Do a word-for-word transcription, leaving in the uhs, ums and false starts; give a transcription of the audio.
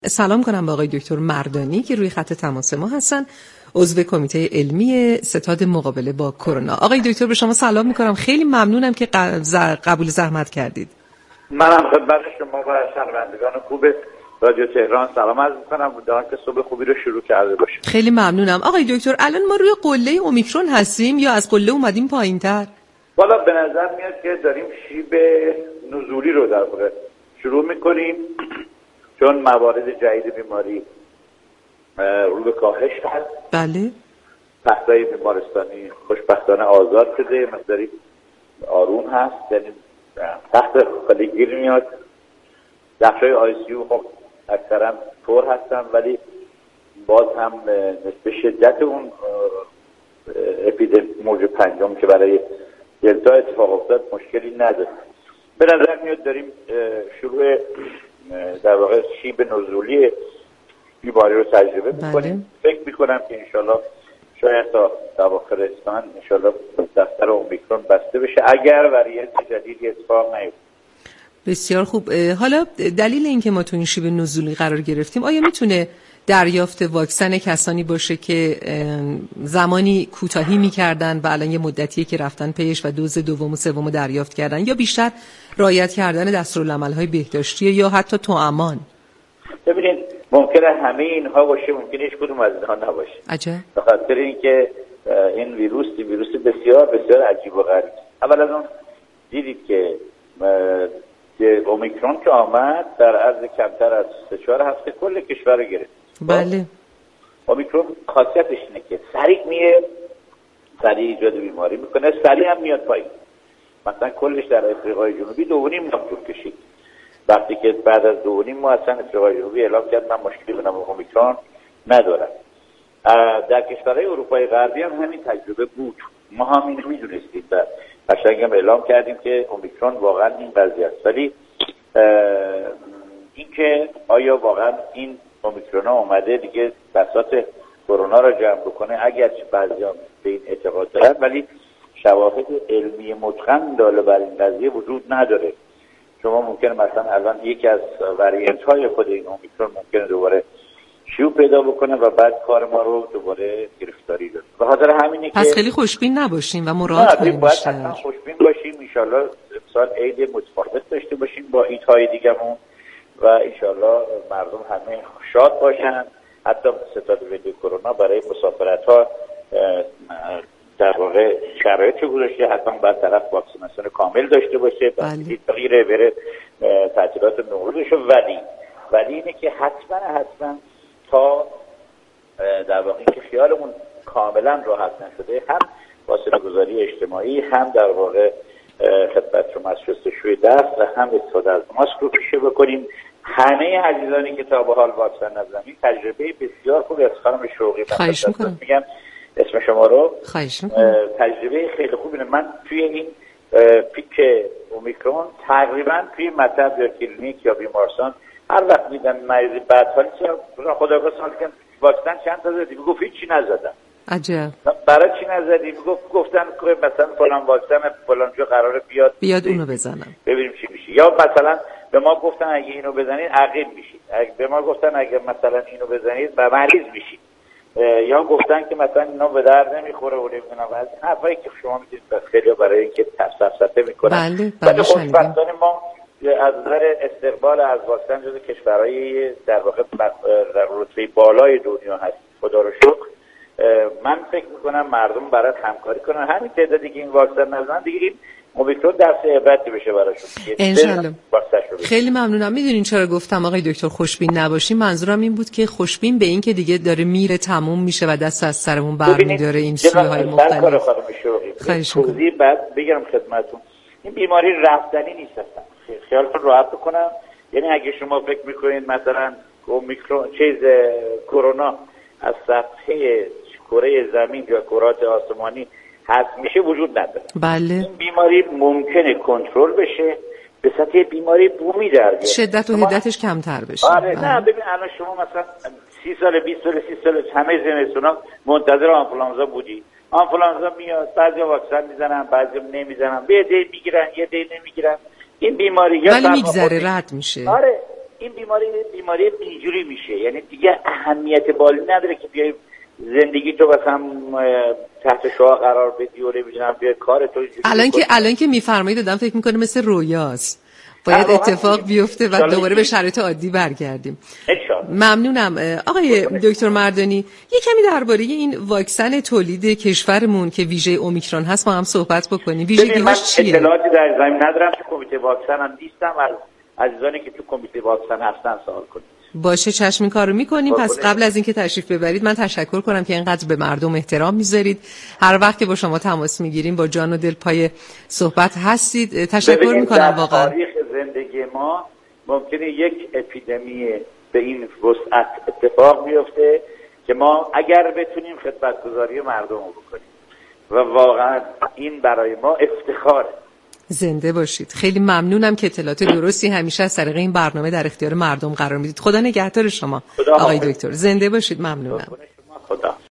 سلام کنم با آقای دکتر مردانی که روی خط تماس ما هستن، عضو کمیته علمی ستاد مقابله با کرونا. آقای دکتر به شما سلام میکنم، خیلی ممنونم که قبول زحمت کردید. منم خدمت شما و شنوندگان خوب رادیو تهران سلام عرض میکنم، امیدوارم که صبح خوبی رو شروع کرده باشیم. خیلی ممنونم. آقای دکتر الان ما روی قله اومیکرون هستیم یا از قله اومدیم پایین‌تر؟ والا به نظر میاد که داریم شیب نزولی رو در واقع شروع میکنیم، چون موارد جدید بیماری رو به کاهش هست. بله. تختای بیمارستانی خوشبختانه آزاد شده، مقداری آروم هست، یعنی تخت خالی گیر میاد. بخشای آی سی یو خب اکثرا پر هستن، ولی باز هم نسبت شدت اون اپیدمی موج پنجم که برای دلتا اتفاق افتاد مشکلی نداره. به نظر میاد داریم شروع در واقع شیب نزولی بیماری رو تجربه میکنیم. فکر میکنم که انشالله شاید تا اواخر اسفند انشالله دفتر اومیکرون بسته بشه اگر وریانت جدیدی اتفاق نیفته. بسیار خوب. حالا دلیل اینکه ما تو این شیب نزولی قرار گرفتیم آیا میتونه دریافت واکسن کسانی باشه که زمانی کوتاهی میکردن و الان یه مدتیه که رفتن پیش و دوز دوم و سوم دریافت کردن، یا بیشتر رعایت کردن دستورالعمل‌های بهداشتی یا حتی توامان؟ ببینید ممکنه همه اینها باشه، ممکنه هیچ کدوم از اینها نباشه. عجب. به خاطر اینکه این ویروس ویروس بسیار بسیار عجیب و غریب. اول از اون دیدید که اومیکرون که آمد در عرض کمتر از سه چهار هفته کل کشور رو گرفت. بله. اومیکرون خاصیتش اینه که سریع میه، سریع ایجاد بیماری میکنه، سریع هم میاد پایین. مثلا کلش در افریقای جنوبی دو و نیم ماه طول کشید. وقتی که بعد از دو و نیم ماه اصلا افریقای جنوبی اعلام کرد من مشکلی به نام اومیکرون ندارم. در کشورهای اروپای غربی هم همین تجربه بود. ما هم اینو میدونستیم و قشنگ هم اعلام کردیم که اومیکرون واقعا این قضیه است. ولی اینکه آیا واقعا این اومیکرون ها اومده دیگه بساط کرونا را جمع بکنه، اگرچه بعضی‌ها به این اعتقاد دارن، ولی شواهد علمی متقن داله بر این قضیه وجود نداره. شما ممکنه مثلا الان یکی از وریانت های خود این اومیکرون ممکنه دوباره شیوع پیدا بکنه و بعد کار ما رو دوباره گرفتاری داره. به خاطر همینه که پس خیلی خوشبین نباشیم و مراعات کنیم. باید اصلا خوشبین باشیم. ان شاءالله امسال عید متفاوت داشته باشیم با عیدهای دیگه‌مون و ان شاءالله مردم همه شاد باشن. حتی ستاد ویدیو کرونا برای مسافرت‌ها در واقع شرایطی گذاشته، حتما باید طرف واکسیناسیون کامل داشته باشه، بعد تغییر بره تعطیلات نوروزش. ولی ولی اینه که حتما حتما تا در واقع که خیالمون کاملا راحت نشده، هم فاصله گذاری اجتماعی، هم در واقع خدمت شما از شستشوی دست و هم استفاده از ماسک رو پیشه بکنیم. همه عزیزانی که تا به حال واکسن نزدن تجربه بسیار خوب از خانم شوقی خواهش میکنم میگم اسم شما رو خواهش میکنم. تجربه خیلی خوبی. من توی این پیک اومیکرون تقریبا توی مطب یا کلینیک یا بیمارستان هر وقت میدن مریضی بعد حالی چرا خداگاه سال که واکسن چند تا زدی؟ میگفت هیچ چی نزدم. عجب. برای چی نزدی؟ میگفت گفتن که مثلا فلان واکسن فلان جا قراره بیاد بیاد اونو بزنم ببینیم چی میشه. یا مثلا به ما گفتن اگه اینو بزنید عقیم میشید، اگه به ما گفتن اگه مثلا اینو بزنید و مریض میشید، یا گفتن که مثلا اینا به درد نمیخوره و نمیدونم از حرفایی که شما میدونید خیلی برای اینکه تفسفسته میکنن. بله بله. خوشبختانه ما از نظر استقبال از واکسن جز کشورهای در واقع در رتبه بالای دنیا هست، خدا رو شکر. من فکر میکنم مردم برای همکاری کنن، همین تعدادی که این واکسن نزدن دیگه این اومیکرون درس عبرتی بشه براشون. انشالله. خیلی ممنونم. میدونین چرا گفتم آقای دکتر خوشبین نباشیم؟ منظورم این بود که خوشبین به این که دیگه داره میره، تموم میشه و دست از سرمون برمیداره این سویهای مختلف. خواهش میکنم. بعد بگم خدمتتون این بیماری رفتنی نیست اصلا. خیالتون راحت بکنم. یعنی اگه شما فکر میکنین مثلا اومیکرون چیز کرونا از سطح کره زمین یا کرات آسمانی هست میشه، وجود نداره. بله. این بیماری ممکنه کنترل بشه، به سطح بیماری بومی در بیاد، شدت و حدتش کمتر بشه. آره. نه ببین الان شما مثلا سی سال بیست سال سی سال همه زمستونا منتظر آنفولانزا بودی. آنفولانزا میاد، بعضی واکسن میزنن، بعضی نمیزنن، یه دی میگیرن یه دی نمیگیرن. این بیماری یا ولی میگذره، رد میشه. آره این بیماری بیماری بیجوری میشه، یعنی دیگه اهمیت بالی نداره که بیای زندگی تو مثلا تحت شعاع قرار بدی و نمیدونم بیای کار تو الان که الان که میفرمایید آدم فکر میکنه مثل رویاست، باید اتفاق بیفته و دوباره به شرایط عادی برگردیم. ممنونم. آقای دکتر مردانی، یه کمی درباره این واکسن تولید کشورمون که ویژه اومیکرون هست با هم صحبت بکنیم. ویژگی‌هاش چیه؟ اطلاعاتی در زمین ندارم، تو کمیته واکسن هم نیستم، از عزیزانی که تو کمیته واکسن هستن سوال کنید. باشه، چشم این کارو میکنیم. پس قبل از اینکه تشریف ببرید من تشکر کنم که اینقدر به مردم احترام میذارید. هر وقت که با شما تماس میگیریم با جان و دل پای صحبت هستید. تشکر میکنم واقعا. تاریخ زندگی ما ممکنه یک اپیدمی به این وسعت اتفاق بیفته که ما اگر بتونیم خدمتگزاری مردم رو بکنیم و واقعا این برای ما افتخاره. زنده باشید. خیلی ممنونم که اطلاعات درستی همیشه از طریق این برنامه در اختیار مردم قرار میدید. خدا نگهدار شما آقای دکتر. زنده باشید. ممنونم. خدا